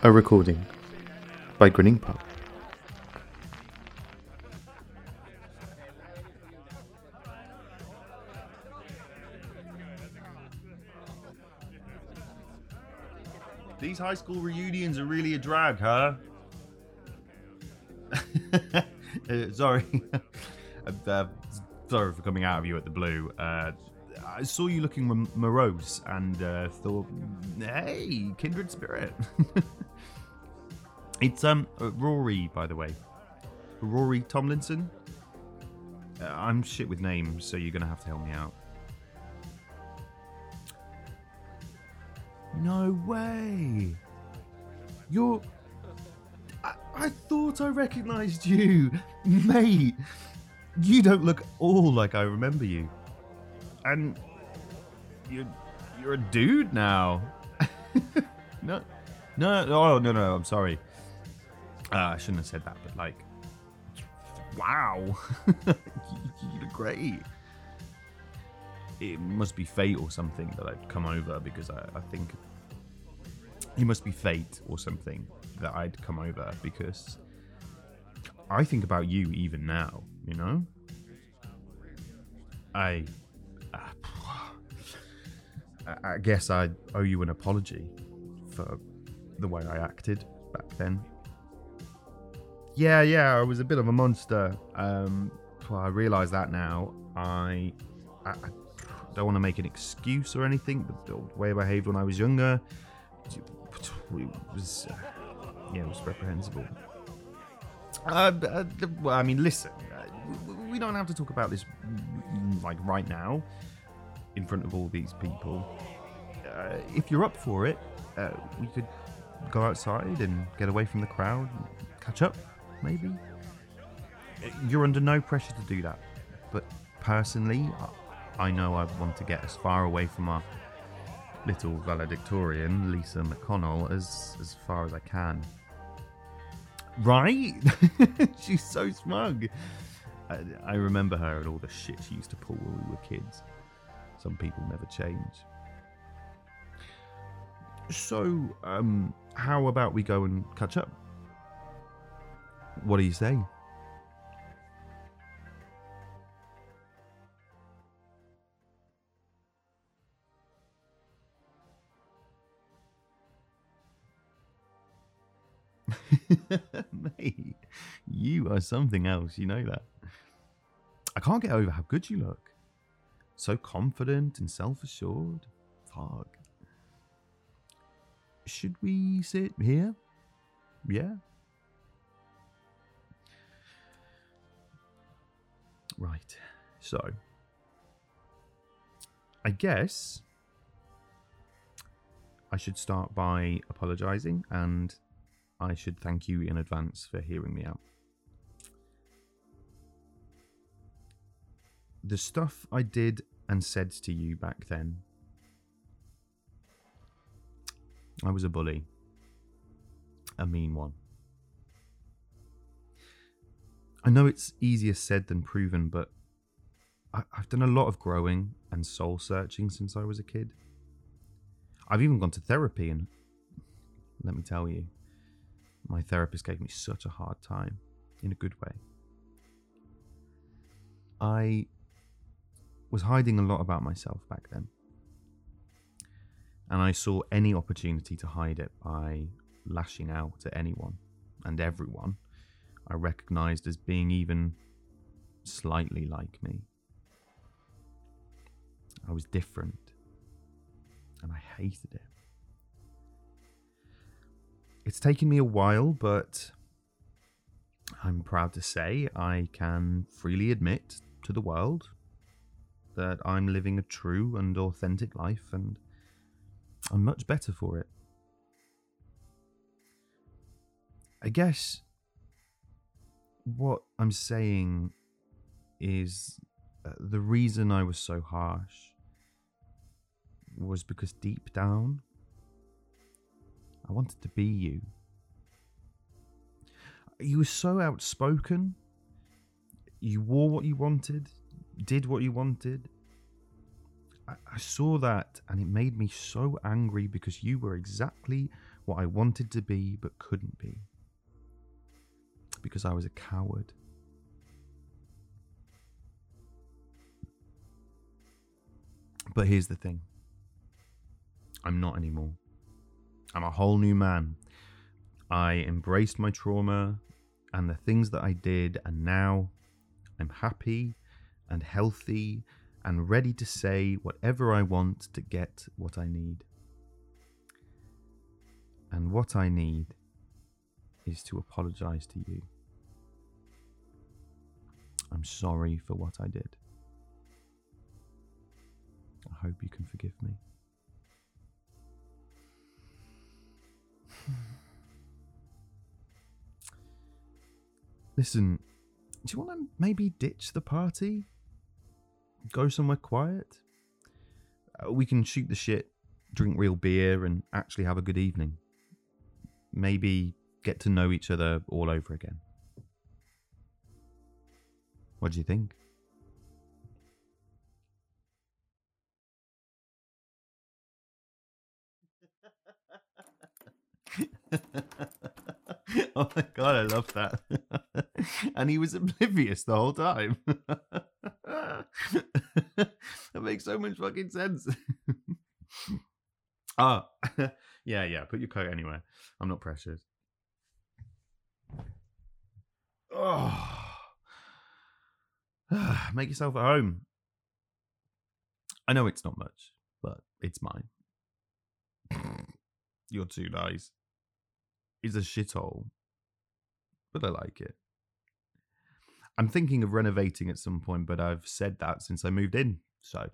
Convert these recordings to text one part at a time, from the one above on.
A recording by Grinning Pup. These high school reunions are really a drag, huh? Sorry. Sorry for coming out of you at the blue. I saw you looking morose and thought, hey, kindred spirit. It's Rory, by the way. Rory Tomlinson. I'm shit with names, so you're going to have to help me out. No way. You're... I thought I recognised you. Mate, you don't look all like I remember you. And you're a dude now. No, I'm sorry. I shouldn't have said that, but like, wow. You look great. It must be fate or something that I'd come over, because I think it must be fate or something that I'd come over, because I think about you even now, you know? I guess I owe you an apology for the way I acted back then. Yeah, I was a bit of a monster. I realise that now. I don't want to make an excuse or anything, but the way I behaved when I was younger was reprehensible. Well, I mean, listen, we don't have to talk about this like right now in front of all these people. If you're up for it, we could go outside and get away from the crowd, and catch up, maybe. You're under no pressure to do that, but personally, I know I want to get as far away from our little valedictorian, Lisa McConnell, as far as I can. Right? She's so smug. I remember her and all the shit she used to pull when we were kids. Some people never change. So, how about we go and catch up? What do you say? Mate, you are something else, you know that. I can't get over how good you look. So confident and self-assured. Fuck. Should we sit here? Yeah? Right. So, I guess I should start by apologising, and I should thank you in advance for hearing me out. The stuff I did and said to you back then, I was a bully. A mean one. I know it's easier said than proven, but I've done a lot of growing and soul searching since I was a kid. I've even gone to therapy, and let me tell you, my therapist gave me such a hard time, in a good way. I was hiding a lot about myself back then, and I saw any opportunity to hide it by lashing out at anyone and everyone I recognised as being even slightly like me. I was different, and I hated it. It's taken me a while, but I'm proud to say I can freely admit to the world that I'm living a true and authentic life, and I'm much better for it. I guess what I'm saying is the reason I was so harsh was because deep down, I wanted to be you. You were so outspoken. You wore what you wanted, did what you wanted. I saw that, and it made me so angry, because you were exactly what I wanted to be but couldn't be, because I was a coward. But here's the thing. I'm not anymore. I'm a whole new man. I embraced my trauma and the things that I did, and now I'm happy and healthy and ready to say whatever I want to get what I need. And what I need is to apologize to you. I'm sorry for what I did. I hope you can forgive me. Listen, do you want to maybe ditch the party? Go somewhere quiet? We can shoot the shit, drink real beer, and actually have a good evening. Maybe get to know each other all over again. What do you think? Oh my god, I love that. And he was oblivious the whole time. That makes so much fucking sense. Ah, yeah, put your coat anywhere. I'm not precious. Oh. Make yourself at home. I know it's not much, but it's mine. You're too nice. It's a shithole, but I like it. I'm thinking of renovating at some point, but I've said that since I moved in. So,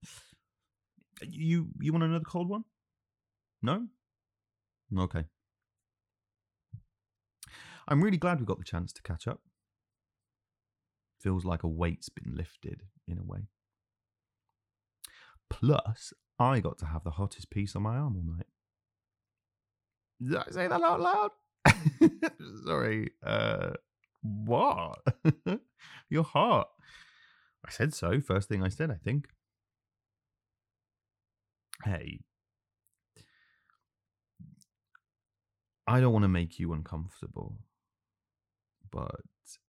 you want another cold one? No? Okay. I'm really glad we got the chance to catch up. Feels like a weight's been lifted in a way. Plus, I got to have the hottest piece on my arm all night. Did I say that out loud? Sorry. What? You're hot. I said so. First thing I said, I think. Hey. I don't want to make you uncomfortable, but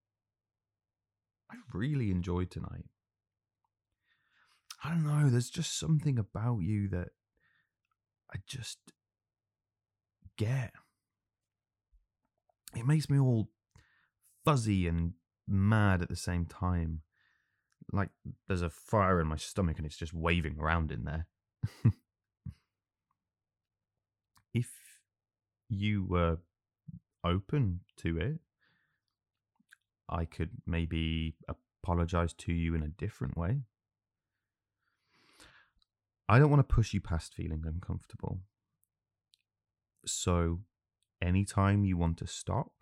I really enjoyed tonight. I don't know. There's just something about you that I just get. It makes me all fuzzy and mad at the same time. Like there's a fire in my stomach and it's just waving around in there. If you were open to it, I could maybe apologize to you in a different way. I don't want to push you past feeling uncomfortable. So anytime you want to stop,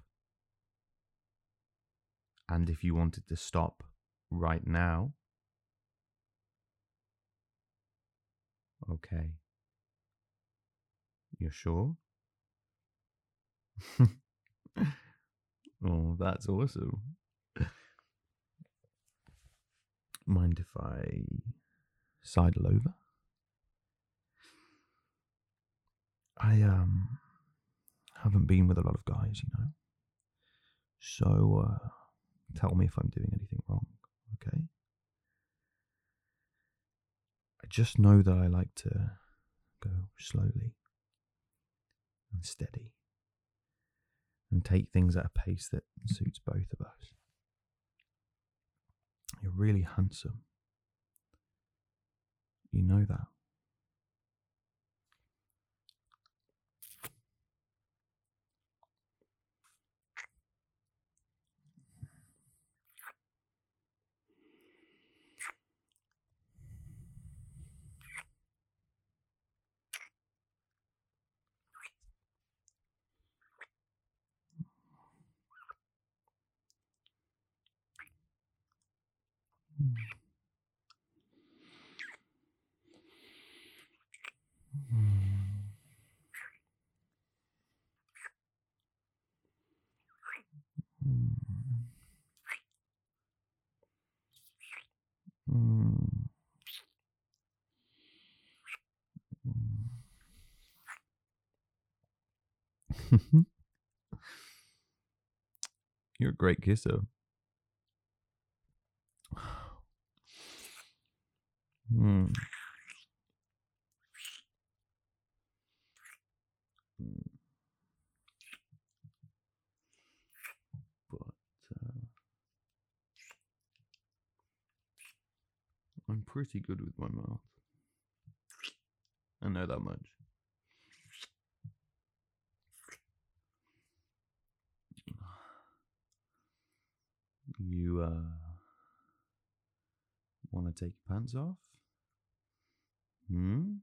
and if you wanted to stop right now, okay. You're sure? Oh, that's awesome. Mind if I sidle over? I haven't been with a lot of guys, you know. So tell me if I'm doing anything wrong, okay? I just know that I like to go slowly and steady and take things at a pace that suits both of us. You're really handsome. You know that. You're a great kisser. Mm. But I'm pretty good with my mouth. I know that much. You want to take your pants off? Hmm?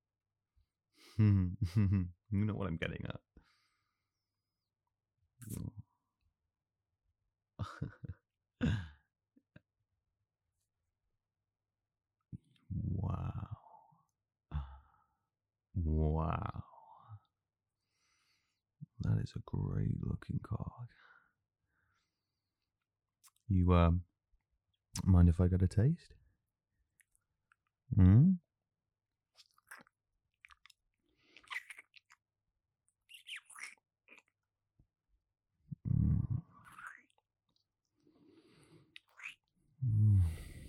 You know what I'm getting at. Wow. Wow. That is a great looking cock. You mind if I get a taste? Hmm? Mm. Mm.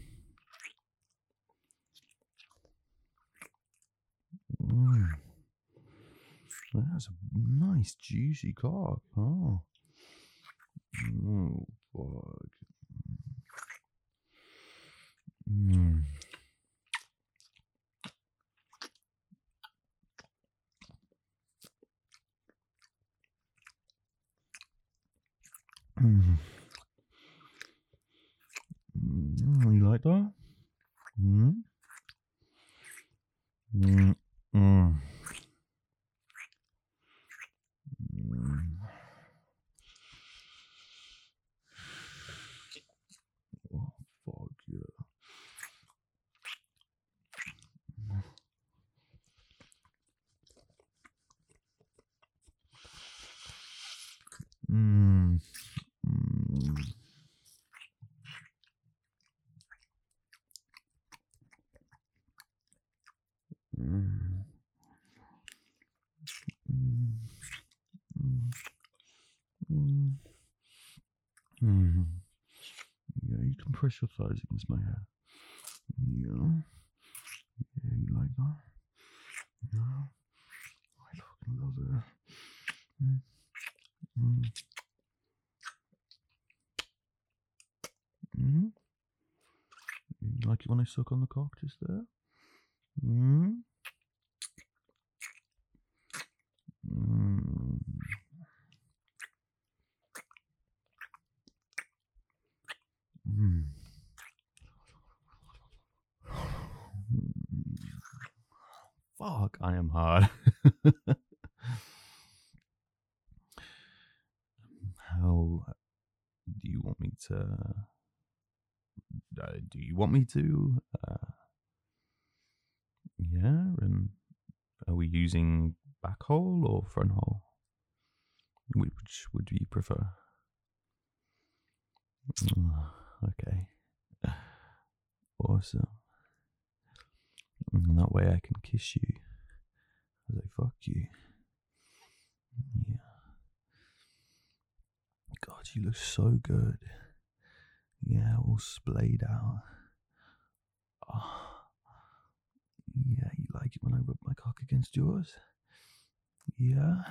Mm. That's a nice juicy cock. Oh. Oh, fuck. Mm. Mm. You like that? Mm. Mm. Mm. Mm. Oh, fuck yeah. Mm. Mm. Mm. Mm. Mm. Mm. Yeah, you can press your thighs against my hair. Yeah. Yeah, you like that? Yeah. I fucking love it. Mm. Mm. Mm. You like it when I suck on the cock just there? Mm. Mm. Mm. Fuck, I am hard. How do you want me to? Do you want me to? Yeah, and are we using back hole or front hole? Which would you prefer? Okay, awesome. And that way I can kiss you as I fuck you. Yeah. God, you look so good. Yeah, all splayed out. Oh, yeah, you like it when I rub my cock against yours? Yeah.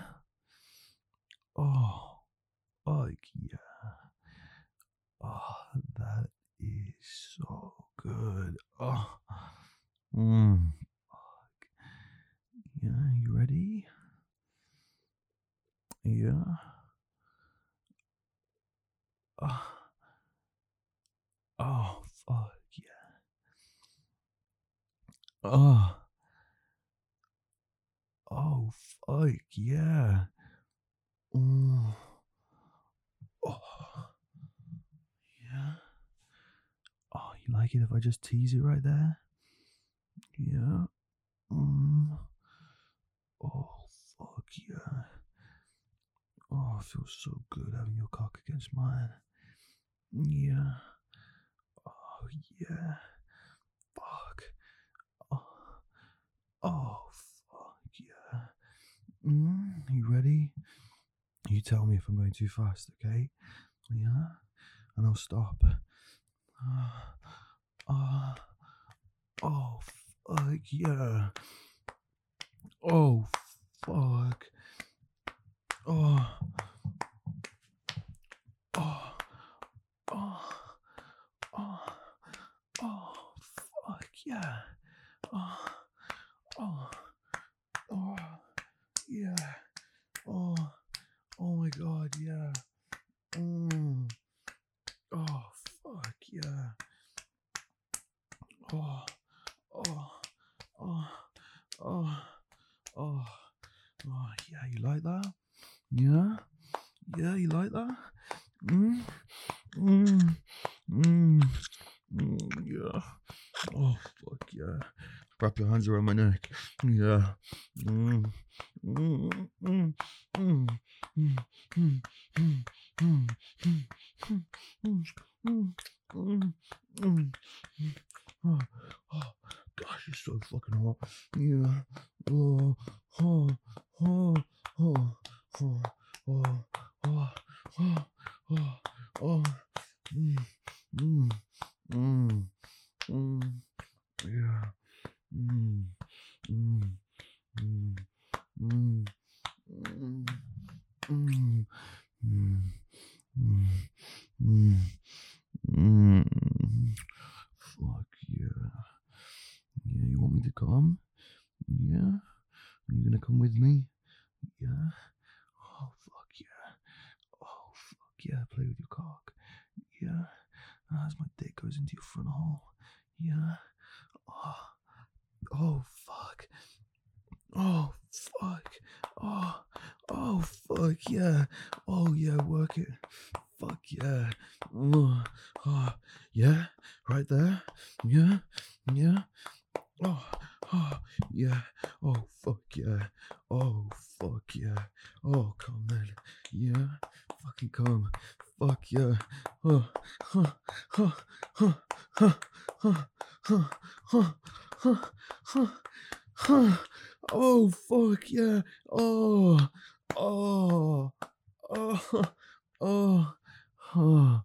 Oh, like yeah. Oh, that is so good. Oh, fuck. Yeah, you ready? Yeah. Oh, oh, fuck yeah. Oh, oh, fuck yeah. Oh, oh, yeah. Oh, you like it if I just tease it right there? Yeah. Oh, fuck yeah. Oh, it feels so good having your cock against mine. Yeah. Oh, yeah. Fuck. Oh, oh fuck yeah. You ready? You tell me if I'm going too fast, okay? Yeah? And I'll stop. Oh, fuck yeah. Oh, fuck. Oh, oh, oh, oh, oh, fuck yeah. Oh, oh, oh, yeah. Oh, oh my god, yeah. Oh, fuck yeah. Oh, oh, oh, oh, oh, oh, yeah, you like that? Yeah? Yeah, you like that? Mm, mm, mm, yeah. Oh, fuck yeah. Wrap your hands around my neck. Yeah. Mm, mm, mm, mm, mm, mm, mm, mm, Oh, oh, gosh, it's so fucking hot. Yeah. Oh, oh, oh, oh, oh, oh, oh, oh, oh, oh. Mm, mm, mm, mm, yeah. Mm, mm, mm, mm, mm, mm, mm, mm, mm. Fuck yeah. Yeah, you want me to come? Yeah? Are you gonna come with me? Yeah? Oh, fuck yeah. Oh, fuck yeah. Play with your cock. Yeah? As my dick goes into your front hole. Yeah? Oh, oh fuck. Oh, fuck. Oh, oh, fuck yeah. Oh, yeah, work it. Fuck yeah. Oh, yeah, right there. Yeah, yeah. Oh, oh, yeah. Oh, fuck yeah. Oh, fuck yeah. Oh, come then. Yeah, fucking come. Fuck yeah. Oh, oh, oh, oh, oh, oh, oh, oh, oh, oh, oh. Oh, fuck yeah. Oh, oh, oh, oh, oh,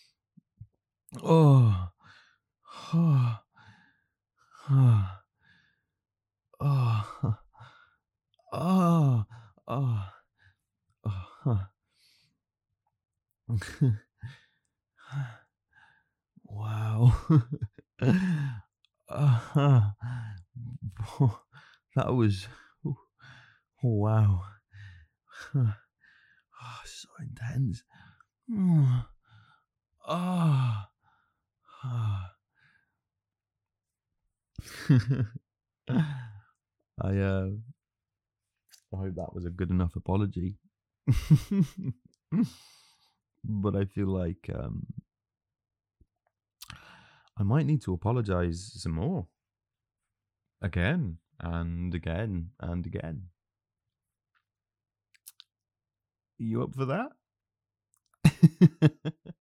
oh, oh, oh, oh, oh, oh, oh. Wow. uh, that was, wow. Oh, so intense. Ah. I hope that was a good enough apology. But I feel like I might need to apologize some more. Again and again and again. You up for that?